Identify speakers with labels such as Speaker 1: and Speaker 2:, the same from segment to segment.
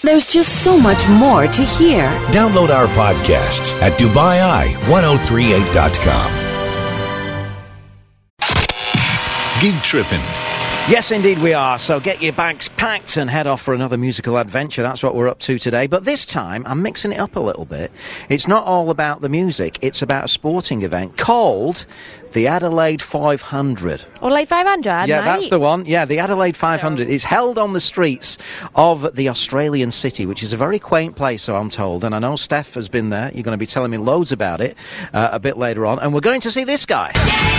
Speaker 1: There's just so much more to hear.
Speaker 2: Download our podcasts at DubaiI1038.com. Gig Trippin'.
Speaker 3: Yes, indeed we are. So get your bags packed and head off for another musical adventure. That's what we're up to today. But this time, I'm mixing it up a little bit. It's not all about the music. It's about a sporting event called the Adelaide 500.
Speaker 4: Or like 500,
Speaker 3: Yeah,
Speaker 4: mate.
Speaker 3: that's the one. Yeah, the Adelaide 500. It's held on the streets of the Australian city, which is a very quaint place, so I'm told. And I know Steph has been there. You're going to be telling me loads about it a bit later on. And we're going to see this guy.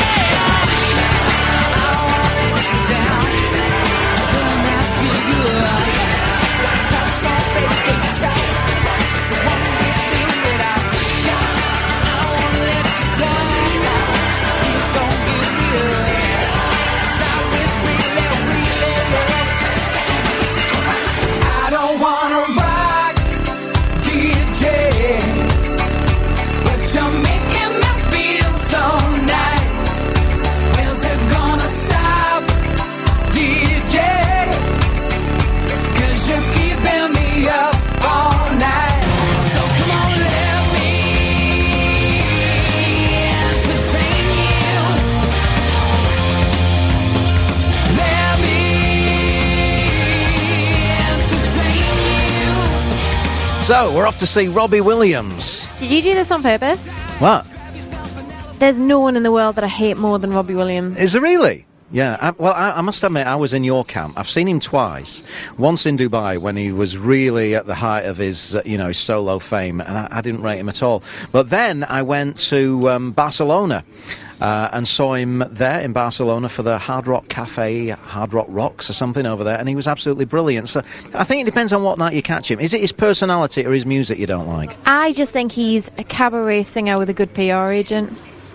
Speaker 3: So, we're off to see Robbie Williams.
Speaker 4: Did you do this on purpose?
Speaker 3: What?
Speaker 4: There's no one in the world that I hate more than Robbie Williams.
Speaker 3: Is there really? Yeah, I must admit, I was in your camp. I've seen him twice. Once in Dubai when he was really at the height of his, his solo fame, and I didn't rate him at all. But then I went to Barcelona and saw him there in Barcelona for the Hard Rock Cafe, Hard Rock Rocks or something over there, and he was absolutely brilliant. So I think it depends on what night you catch him. Is it his personality or his music you don't like?
Speaker 4: I just think he's a cabaret singer with a good PR agent.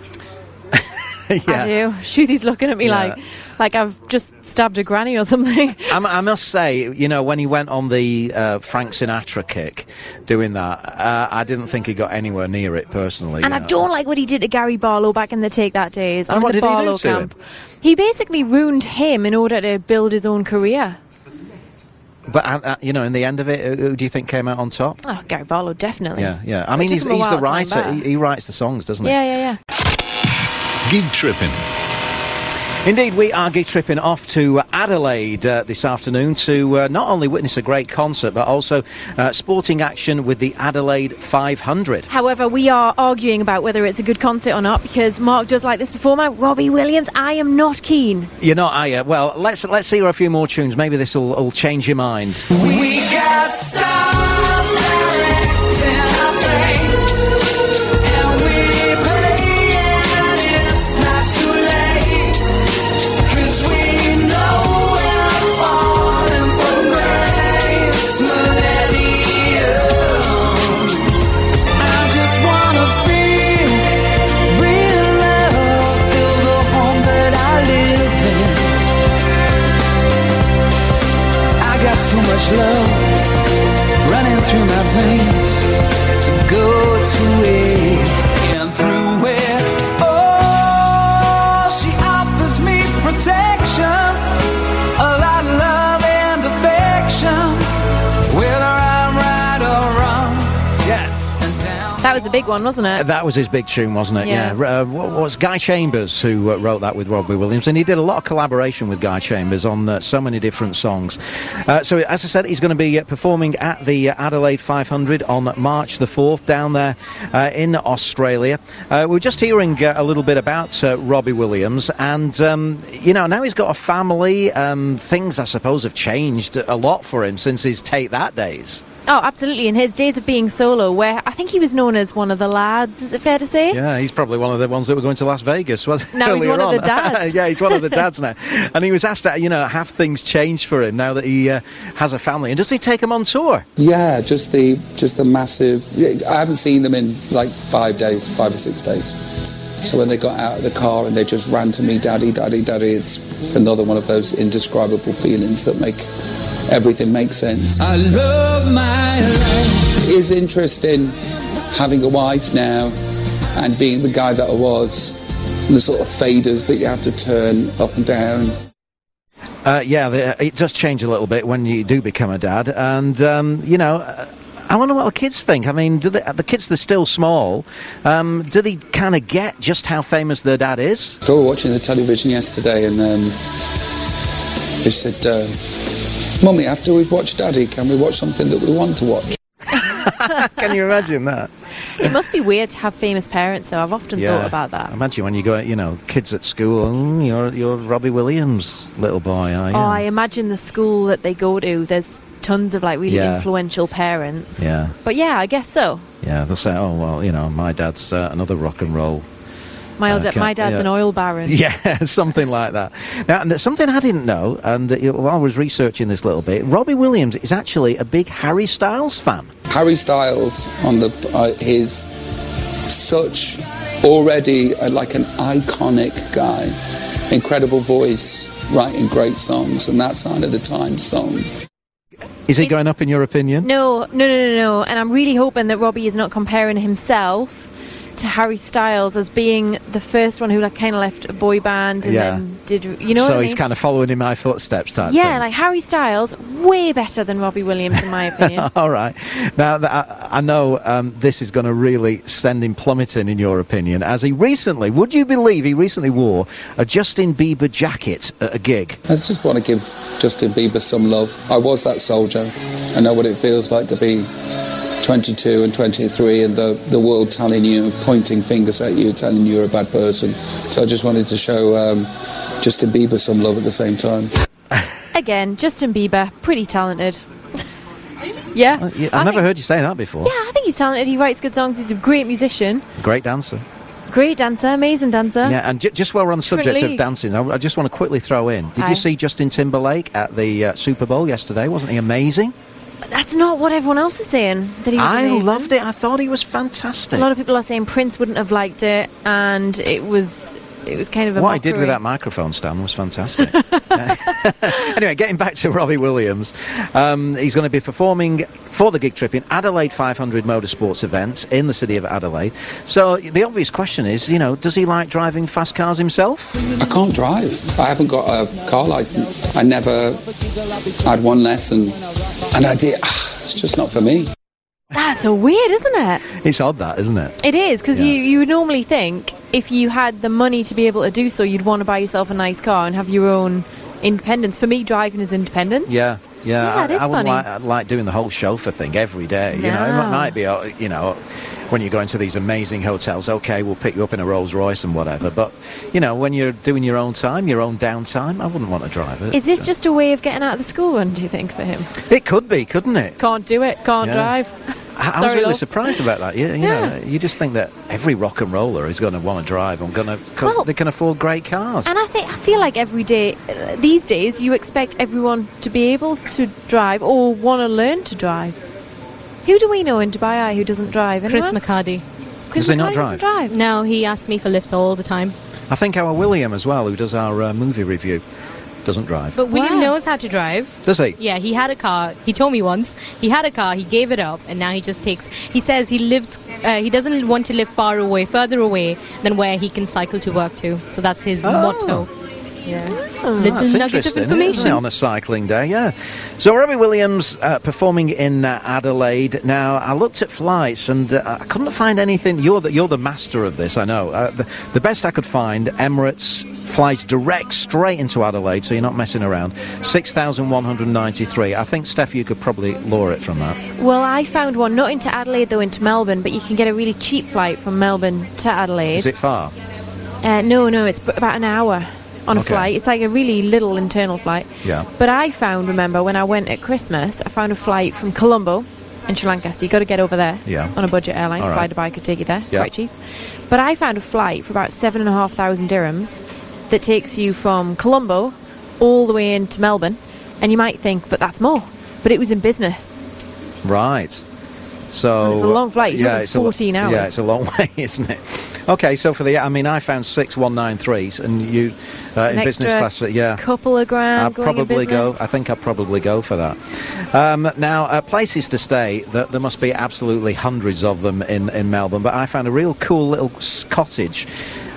Speaker 3: Yeah.
Speaker 4: I do. Shruti's looking at me like I've just stabbed a granny or something.
Speaker 3: I must say, when he went on the Frank Sinatra kick doing that, I didn't think he got anywhere near it personally.
Speaker 4: And I don't like what he did to Gary Barlow back in the Take That days.
Speaker 3: And what
Speaker 4: in the
Speaker 3: did he do
Speaker 4: Barlow
Speaker 3: to
Speaker 4: camp.
Speaker 3: him?
Speaker 4: He basically ruined him in order to build his own career.
Speaker 3: But, in the end of it, who do you think came out on top?
Speaker 4: Oh, Gary Barlow, definitely.
Speaker 3: Yeah. I mean, he's the writer. He writes the songs, doesn't he?
Speaker 4: Yeah.
Speaker 2: Gig Trippin'.
Speaker 3: Indeed, we are Gig Tripping off to Adelaide this afternoon to not only witness a great concert, but also sporting action with the Adelaide 500.
Speaker 4: However, we are arguing about whether it's a good concert or not, because Mark does like this performer, Robbie Williams. I am not keen.
Speaker 3: You're not, are you? Well, let's hear a few more tunes. Maybe this will change your mind.
Speaker 5: We got stars directing our fate.
Speaker 6: Too much love running through my veins to go to it and through it. Oh, she offers me protection, a lot of love and affection, whether I'm right or wrong.
Speaker 3: Yeah.
Speaker 4: That was a big one, wasn't it?
Speaker 3: That was his big tune, wasn't it?
Speaker 4: Yeah.
Speaker 3: Was Guy Chambers who wrote that with Robbie Williams, and he did a lot of collaboration with Guy Chambers on so many different songs. So, as I said, he's going to be performing at the Adelaide 500 on March the 4th down there in Australia. We're just hearing a little bit about Robbie Williams, and now he's got a family. Things, I suppose, have changed a lot for him since his Take That days.
Speaker 4: Oh, absolutely. In his days of being solo, where I think he was known as one of the lads, is it fair to say?
Speaker 3: Yeah, he's probably one of the ones that were going to Las Vegas. Well,
Speaker 4: now he's one of the dads.
Speaker 3: Yeah, he's one of the dads now. And he was asked that, have things changed for him now that he has a family? And does he take them on tour?
Speaker 7: Yeah, just the massive... I haven't seen them in like 5 or 6 days. So when they got out of the car and they just ran to me, Daddy, Daddy, Daddy, it's another one of those indescribable feelings that make everything make sense.
Speaker 6: I love my life.
Speaker 7: It is interesting having a wife now and being the guy that I was, and the sort of faders that you have to turn up and down.
Speaker 3: It does change a little bit when you do become a dad, and I wonder what the kids think. I mean, the kids, they're still small. Do they kind of get just how famous their dad is?
Speaker 7: They were watching the television yesterday, and they said, "Mummy, after we've watched Daddy, can we watch something that we want to watch?"
Speaker 3: Can you imagine that?
Speaker 4: It must be weird to have famous parents, though. I've often thought about that.
Speaker 3: Imagine when you go, kids at school, you're Robbie Williams' little boy, are you?
Speaker 4: Oh, I imagine the school that they go to, there's tons of really influential parents.
Speaker 3: Yeah.
Speaker 4: But yeah, I guess so.
Speaker 3: Yeah, they'll say, oh, well, my dad's another rock and roll.
Speaker 4: My dad's an oil baron.
Speaker 3: Yeah, something like that. Now, and something I didn't know, and while I was researching this little bit, Robbie Williams is actually a big Harry Styles fan.
Speaker 7: Harry Styles is such already like an iconic guy, incredible voice, writing great songs, and that Sign of the Times song.
Speaker 3: Is he going up in your opinion?
Speaker 4: No. And I'm really hoping that Robbie is not comparing himself to Harry Styles as being the first one who kind of left a boy band and then did,
Speaker 3: So he's kind of following in my footsteps type thing.
Speaker 4: Yeah, like Harry Styles, way better than Robbie Williams in my opinion.
Speaker 3: All right. Now, I know this is going to really send him plummeting in your opinion, as would you believe he recently wore a Justin Bieber jacket at a gig?
Speaker 7: I just want to give Justin Bieber some love. I was that soldier. I know what it feels like to be 22 and 23 and the world telling you, pointing fingers at you, telling you're a bad person. So I just wanted to show Justin Bieber some love at the same time.
Speaker 4: Again, Justin Bieber, pretty talented. Yeah.
Speaker 3: I've never heard you say that before.
Speaker 4: Yeah, I think he's talented. He writes good songs. He's a great musician.
Speaker 3: Great dancer.
Speaker 4: Great dancer, amazing dancer.
Speaker 3: Yeah, and just while we're on the subject of dancing, I just want to quickly throw in. Did you see Justin Timberlake at the Super Bowl yesterday? Wasn't he amazing?
Speaker 4: That's not what everyone else is saying, that he was amazing.
Speaker 3: I loved it. I thought he was fantastic.
Speaker 4: A lot of people are saying Prince wouldn't have liked it, and it was kind of a
Speaker 3: What
Speaker 4: mockery.
Speaker 3: he did with that microphone stand was fantastic. Anyway, getting back to Robbie Williams, he's going to be performing for the Gig Trip in Adelaide 500 motorsports event in the city of Adelaide. So the obvious question is, does he like driving fast cars himself?
Speaker 7: I can't drive. I haven't got a car licence. I never had one lesson, and I did. It's just not for me.
Speaker 4: That's so weird, isn't it?
Speaker 3: It's odd, that, isn't it?
Speaker 4: It is, because you would normally think if you had the money to be able to do so, you'd want to buy yourself a nice car and have your own independence. For me, driving is independence.
Speaker 3: Yeah,
Speaker 4: it is
Speaker 3: I
Speaker 4: funny.
Speaker 3: wouldn't like doing the whole chauffeur thing every day.
Speaker 4: No.
Speaker 3: It might be, when you go into these amazing hotels, okay, we'll pick you up in a Rolls Royce and whatever. But, when you're doing your own time, your own downtime, I wouldn't want to drive it.
Speaker 4: Is this just a way of getting out of the school run, do you think, for him?
Speaker 3: It could be, couldn't it?
Speaker 4: Can't do it, can't drive.
Speaker 3: I was really surprised about that. You just think that every rock and roller is going to want to drive because they can afford great cars.
Speaker 4: And I feel like every day, these days, you expect everyone to be able to drive or want to learn to drive. Who do we know in Dubai who doesn't drive?
Speaker 8: Chris
Speaker 4: Anyone?
Speaker 8: McCarty.
Speaker 3: Does he not
Speaker 4: doesn't drive?
Speaker 8: No, he asks me for lift all the time.
Speaker 3: I think our William as well, who does our movie review, doesn't drive.
Speaker 8: But William knows how to drive.
Speaker 3: Does he?
Speaker 8: Yeah, he had a car. He told me once. He had a car, he gave it up, and now he just takes... He says he doesn't want to live further away than where he can cycle to work to. So that's his motto. Yeah. Little nugget of information.
Speaker 3: Isn't it, on a cycling day, yeah. So Robbie Williams performing in Adelaide. Now, I looked at flights and I couldn't find anything. You're the master of this, I know. The best I could find, Emirates flies direct straight into Adelaide, so you're not messing around. 6,193. I think, Steph, you could probably lure it from that.
Speaker 4: Well, I found one, not into Adelaide, though, into Melbourne, but you can get a really cheap flight from Melbourne to Adelaide.
Speaker 3: Is it far?
Speaker 4: No, it's about an hour on a flight. It's like a really little internal flight.
Speaker 3: Yeah.
Speaker 4: But I found, remember, when I went at Christmas, I found a flight from Colombo in Sri Lanka, so you got to get over there on a budget airline.
Speaker 3: All right.
Speaker 4: Fly Dubai could take you there, quite cheap. But I found a flight for about 7,500 dirhams that takes you from Colombo all the way into Melbourne, and you might think, but that's more. But it was in business.
Speaker 3: Right. So
Speaker 4: and it's a long flight. It's 14 hours.
Speaker 3: Yeah, it's a long way, isn't it? Okay, so I found 6,193s, and you in business class.
Speaker 4: Couple of grand.
Speaker 3: I think I'd probably go for that. Now, places to stay. There must be absolutely hundreds of them in Melbourne, but I found a real cool little cottage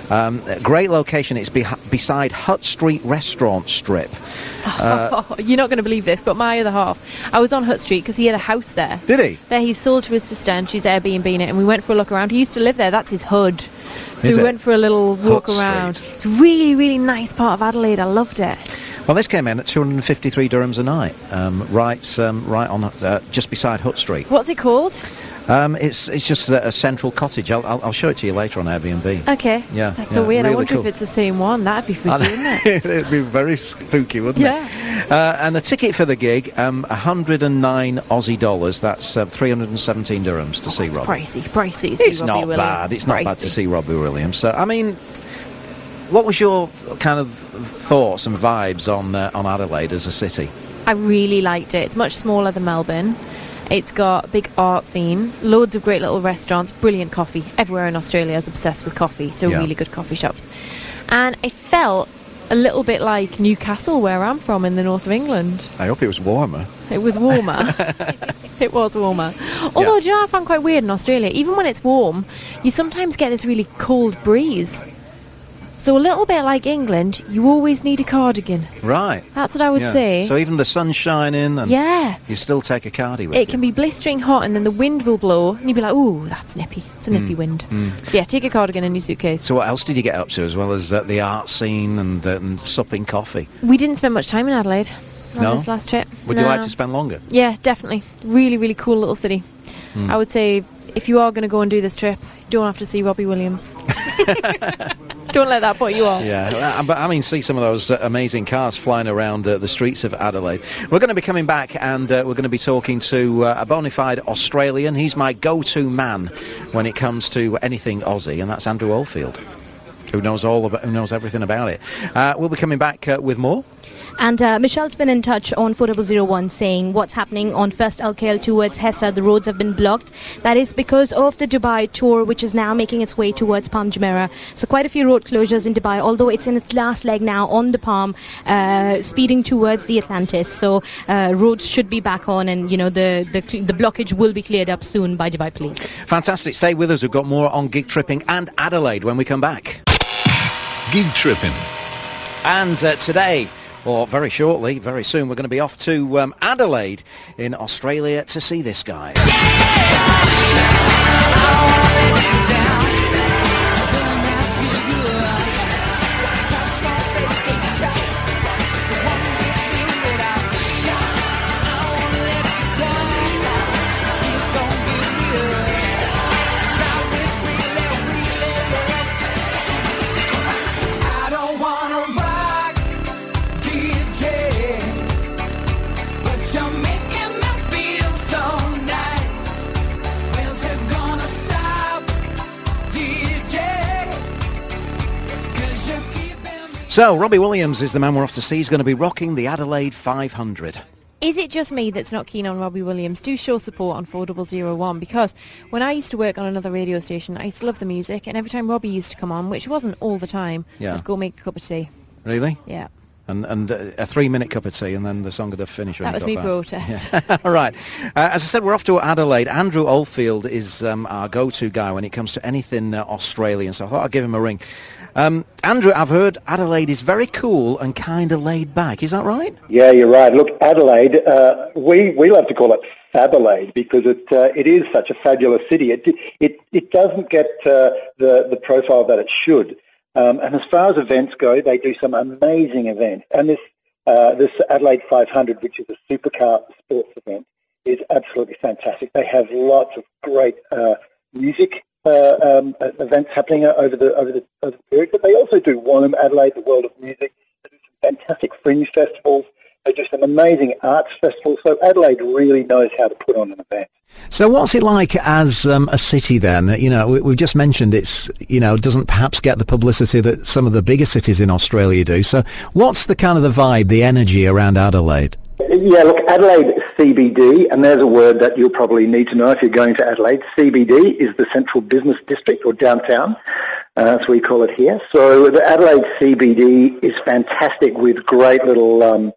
Speaker 3: A great location. It's beside Hutt Street Restaurant Strip.
Speaker 4: You're not going to believe this, but my other half, I was on Hutt Street because he had a house there.
Speaker 3: Did he?
Speaker 4: There he sold to his sister and she's Airbnb-ing it, and we went for a look around. He used to live there. That's his hood. So
Speaker 3: Is
Speaker 4: we
Speaker 3: it?
Speaker 4: went for a little walk
Speaker 3: Hutt
Speaker 4: around.
Speaker 3: Street.
Speaker 4: It's a really, really nice part of Adelaide. I loved it.
Speaker 3: Well, this came in at 253 dirhams a night, right on just beside Hutt Street.
Speaker 4: What's it called?
Speaker 3: It's just a central cottage. I'll show it to you later on Airbnb.
Speaker 4: Okay.
Speaker 3: Yeah,
Speaker 4: That's so weird.
Speaker 3: really
Speaker 4: I wonder
Speaker 3: cool.
Speaker 4: if it's the same one. That'd be freaky, wouldn't it?
Speaker 3: It'd be very spooky, wouldn't
Speaker 4: Yeah.
Speaker 3: it? And the ticket for the gig, 109 Aussie dollars. That's 317 dirhams to see Robbie.
Speaker 4: Pricey. to see
Speaker 3: It's
Speaker 4: Robbie
Speaker 3: not
Speaker 4: Williams.
Speaker 3: bad. It's not bad to
Speaker 4: Pricey.
Speaker 3: see Robbie Williams. So, I mean, what was your kind of thoughts and vibes on Adelaide as a city?
Speaker 4: I really liked it. It's much smaller than Melbourne. It's got a big art scene, loads of great little restaurants, brilliant coffee. Everywhere in Australia is obsessed with coffee, so
Speaker 3: Yeah.
Speaker 4: really good coffee shops. And it felt a little bit like Newcastle, where I'm from, in the north of England.
Speaker 3: I hope it was warmer.
Speaker 4: It was warmer. It was warmer. Although,
Speaker 3: Yeah.
Speaker 4: do you know what I found quite weird in Australia? Even when it's warm, you sometimes get this really cold breeze. So a little bit like England, you always need a cardigan.
Speaker 3: Right.
Speaker 4: That's what I would
Speaker 3: Yeah.
Speaker 4: say.
Speaker 3: So even the sun's shining and
Speaker 4: Yeah.
Speaker 3: you still take a cardi with
Speaker 4: It
Speaker 3: you.
Speaker 4: can be blistering hot and then the wind will blow and you'll be like, ooh, that's nippy. It's a nippy wind. So yeah, take a cardigan in your suitcase.
Speaker 3: So what else did you get up to, as well as the art scene and supping coffee?
Speaker 4: We didn't spend much time in Adelaide on
Speaker 3: No?
Speaker 4: this last trip.
Speaker 3: Would you
Speaker 4: No.
Speaker 3: like to spend longer?
Speaker 4: Yeah, definitely. Really, really cool little city. I would say if you are going to go and do this trip, don't have to see Robbie Williams. Don't let that put you off.
Speaker 3: Yeah, but I mean, see some of those amazing cars flying around the streets of Adelaide. We're going to be coming back and we're going to be talking to a bona fide Australian. He's my go-to man when it comes to anything Aussie, and that's Andrew Oldfield, who knows everything about it. We'll be coming back with more.
Speaker 8: And Michelle's been in touch on 4001 saying what's happening on First LKL towards Hessa. The roads have been blocked. That is because of the Dubai tour, which is now making its way towards Palm Jumeirah. So quite a few road closures in Dubai, although it's in its last leg now on the Palm, speeding towards the Atlantis. So roads should be back on, and the blockage will be cleared up soon by Dubai Police.
Speaker 3: Fantastic. Stay with us. We've got more on gig tripping and Adelaide when we come back.
Speaker 2: Gig Trippin'.
Speaker 3: And today, or very shortly, very soon, we're going to be off to Adelaide in Australia to see this guy.
Speaker 5: I don't wanna rock, DJ, but you're making me feel so nice. When's it gonna stop, DJ? 'Cause you're keeping me.
Speaker 3: So, Robbie Williams is the man we're off to see. He's going to be rocking the Adelaide 500.
Speaker 4: Is it just me that's not keen on Robbie Williams? Do show support on 4001, because when I used to work on another radio station, I used to love the music, and every time Robbie used to come on, which wasn't all the time,
Speaker 3: Yeah.
Speaker 4: I'd go make a cup of tea.
Speaker 3: Really?
Speaker 4: Yeah.
Speaker 3: And a 3-minute cup of tea, and then the song would have finished. when
Speaker 4: That
Speaker 3: he
Speaker 4: was
Speaker 3: got
Speaker 4: me
Speaker 3: back.
Speaker 4: protest.
Speaker 3: Yeah. All right. As I said, we're off to Adelaide. Andrew Oldfield is our go-to guy when it comes to anything Australian, so I thought I'd give him a ring. Andrew, I've heard Adelaide is very cool and kind of laid back. Is that right?
Speaker 9: Yeah, you're right. Look, Adelaide, we love to call it Fabalaide because it is such a fabulous city. It doesn't get the profile that it should. And as far as events go, they do some amazing events. And this Adelaide 500, which is a supercar sports event, is absolutely fantastic. They have lots of great music events happening over the period, but they also do WOM Adelaide, the World of Music. They do some fantastic fringe festivals. They do some amazing arts festivals. So Adelaide really knows how to put on an event.
Speaker 3: So what's it like as a city then? You know, we've just mentioned it's, doesn't perhaps get the publicity that some of the bigger cities in Australia do. So what's the kind of the vibe, the energy around Adelaide?
Speaker 9: Yeah, look, Adelaide CBD, and there's a word that you'll probably need to know if you're going to Adelaide. CBD is the Central Business District, or downtown, as we call it here. So the Adelaide CBD is fantastic with great little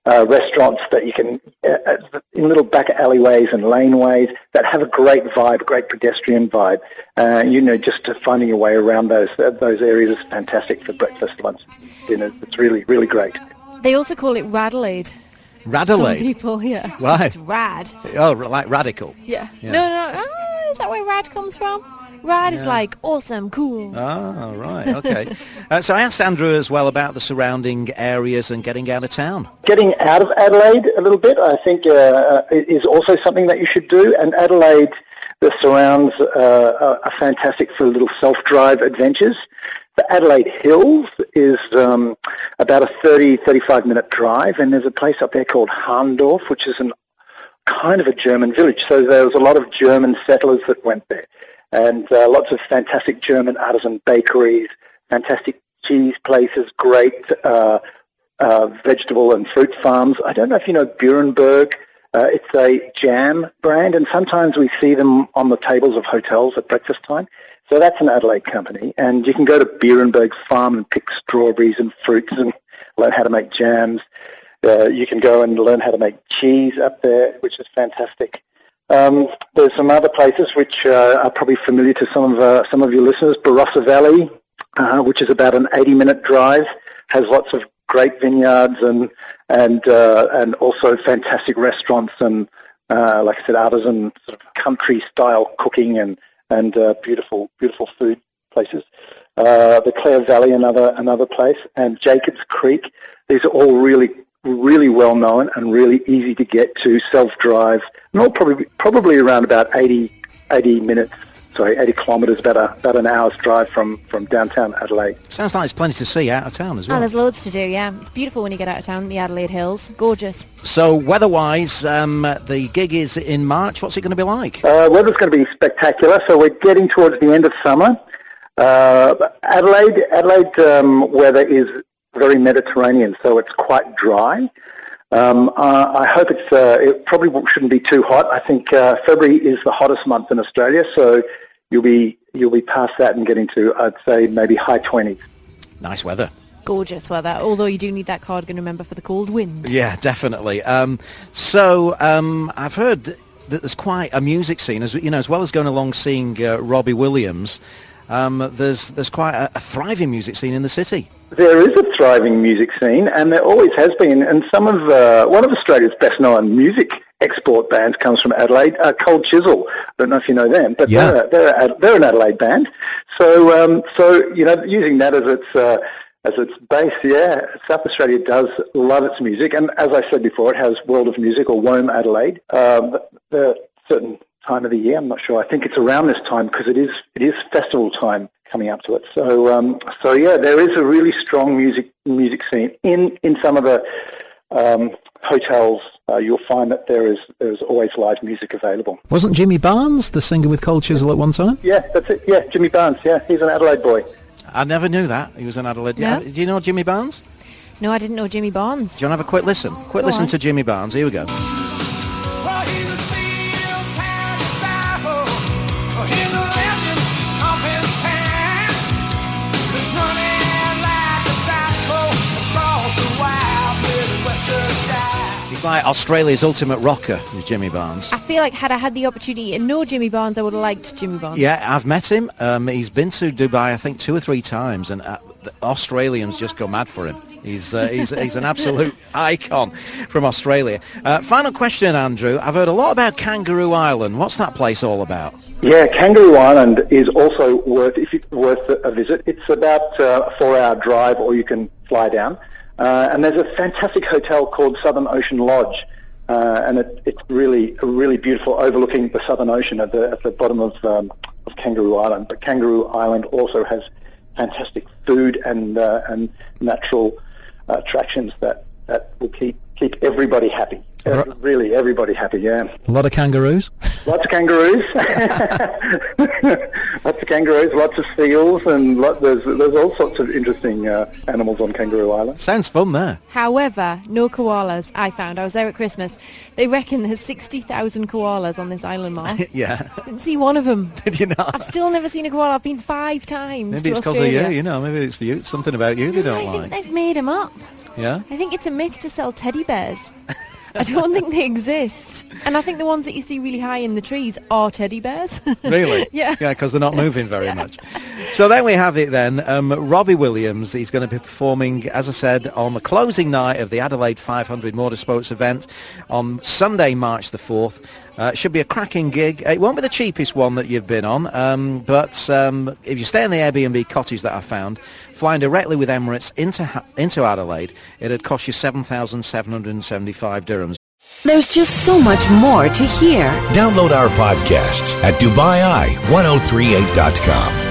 Speaker 9: restaurants that you can, in little back alleyways and laneways that have a great vibe, great pedestrian vibe. Just finding your way around those areas is fantastic for breakfast, lunch, dinners. It's really, really great.
Speaker 4: They also call it Radelaide. Some
Speaker 3: Radelaide?
Speaker 4: people, yeah.
Speaker 3: Why?
Speaker 4: It's rad.
Speaker 3: Oh, like radical.
Speaker 4: Yeah.
Speaker 3: Yeah.
Speaker 4: No. Oh, is that where rad comes from? Rad is like awesome, cool.
Speaker 3: Oh, right, okay. So I asked Andrew as well about the surrounding areas and getting out of town.
Speaker 9: Getting out of Adelaide a little bit, I think, is also something that you should do. And Adelaide, the surrounds are fantastic for little self-drive adventures. The Adelaide Hills is about a 35-minute drive, and there's a place up there called Harndorf, which is kind of a German village. So there was a lot of German settlers that went there. And lots of fantastic German artisan bakeries, fantastic cheese places, great vegetable and fruit farms. I don't know if you know Burenberg. It's a jam brand, and sometimes we see them on the tables of hotels at breakfast time. So that's an Adelaide company, and you can go to Burenberg's farm and pick strawberries and fruits and learn how to make jams. You can go and learn how to make cheese up there, which is fantastic. There's some other places which are probably familiar to some of your listeners. Barossa Valley, which is about an 80-minute drive, has lots of great vineyards and also fantastic restaurants and like I said, artisan sort of country-style cooking and beautiful food places. The Clare Valley, another place, and Jacobs Creek. These are all really well known and really easy to get to, self-drive, and all probably around about 80 kilometres, about an hour's drive from downtown Adelaide.
Speaker 3: Sounds like there's plenty to see out of town as well.
Speaker 4: Oh, there's loads to do, yeah. It's beautiful when you get out of town, the Adelaide Hills. Gorgeous.
Speaker 3: So weather-wise, the gig is in March. What's it going to be like?
Speaker 9: Weather's going to be spectacular. So we're getting towards the end of summer. Adelaide weather is very Mediterranean, so it's quite dry. I hope it probably shouldn't be too hot. I think February is the hottest month in Australia, so you'll be past that and getting to, I'd say, maybe high 20s.
Speaker 3: Nice weather.
Speaker 4: Gorgeous weather, although you do need that cardigan, remember, for the cold wind.
Speaker 3: Yeah, definitely. So I've heard that there's quite a music scene, as well as going along seeing Robbie Williams. There's quite a thriving music scene in the city.
Speaker 9: There is a thriving music scene, and there always has been. And one of Australia's best-known music export bands comes from Adelaide, Cold Chisel. I don't know if you know them, but
Speaker 3: yeah.
Speaker 9: they're an Adelaide band. So using that as its base, yeah, South Australia does love its music, and as I said before, it has World of Music or WOME Adelaide. The certain time of the year, I'm not sure. I think it's around this time because it is festival time coming up to it. So yeah, there is a really strong music scene in some of the hotels. You'll find that there's always live music available.
Speaker 3: Wasn't Jimmy Barnes the singer with Cold Chisel at one time?
Speaker 9: Yeah, that's it. Yeah, Jimmy Barnes. Yeah, he's an Adelaide boy.
Speaker 3: I never knew that he was an Adelaide.
Speaker 4: No?
Speaker 3: Do you know Jimmy Barnes?
Speaker 4: No, I didn't know Jimmy Barnes.
Speaker 3: Do you want to have a quick listen?
Speaker 4: Go
Speaker 3: Listen
Speaker 4: on.
Speaker 3: to Jimmy Barnes. Here we go.
Speaker 5: Well, he's a steel town disciple. Well, he's a legend of his time. He's running like a cycle across the wild Midwestern sky.
Speaker 3: He's like Australia's ultimate rocker, is Jimmy Barnes.
Speaker 4: I feel like had I had the opportunity to know Jimmy Barnes, I would have liked Jimmy Barnes.
Speaker 3: Yeah, I've met him. He's been to Dubai, I think, 2 or 3 times, and the Australians just go mad for him. He's an absolute icon from Australia. Final question, Andrew. I've heard a lot about Kangaroo Island. What's that place all about?
Speaker 9: Yeah, Kangaroo Island is also worth a visit. It's about a 4-hour drive, or you can fly down. And there's a fantastic hotel called Southern Ocean Lodge, and it's really beautiful, overlooking the Southern Ocean at the bottom of Kangaroo Island. But Kangaroo Island also has fantastic food and natural attractions that will keep everybody happy. Really, everybody happy, yeah.
Speaker 3: A lot of kangaroos?
Speaker 9: Lots of kangaroos. Lots of kangaroos, lots of seals, and there's all sorts of interesting animals on Kangaroo Island.
Speaker 3: Sounds fun there.
Speaker 4: However, no koalas, I found. I was there at Christmas. They reckon there's 60,000 koalas on this island, Mark.
Speaker 3: Yeah.
Speaker 4: Didn't see one of them.
Speaker 3: Did you not?
Speaker 4: I've still never seen a koala. I've been 5 times
Speaker 3: Maybe
Speaker 4: to
Speaker 3: it's because of
Speaker 4: Australia.
Speaker 3: you, maybe it's you, something about you they don't
Speaker 4: I think
Speaker 3: like.
Speaker 4: they've made them up.
Speaker 3: Yeah?
Speaker 4: I think it's a myth to sell teddy bears. I don't think they exist. And I think the ones that you see really high in the trees are teddy bears.
Speaker 3: Really?
Speaker 4: Yeah.
Speaker 3: Yeah, because they're not moving very much. So then we have it then. Robbie Williams, he's going to be performing, as I said, on the closing night of the Adelaide 500 Motorsports event on Sunday, March the 4th. Should be a cracking gig. It won't be the cheapest one that you've been on, but if you stay in the Airbnb cottage that I found, flying directly with Emirates into Adelaide, it'd cost you 7,775 dirhams.
Speaker 1: There's just so much more to hear.
Speaker 2: Download our podcasts at DubaiEye1038.com.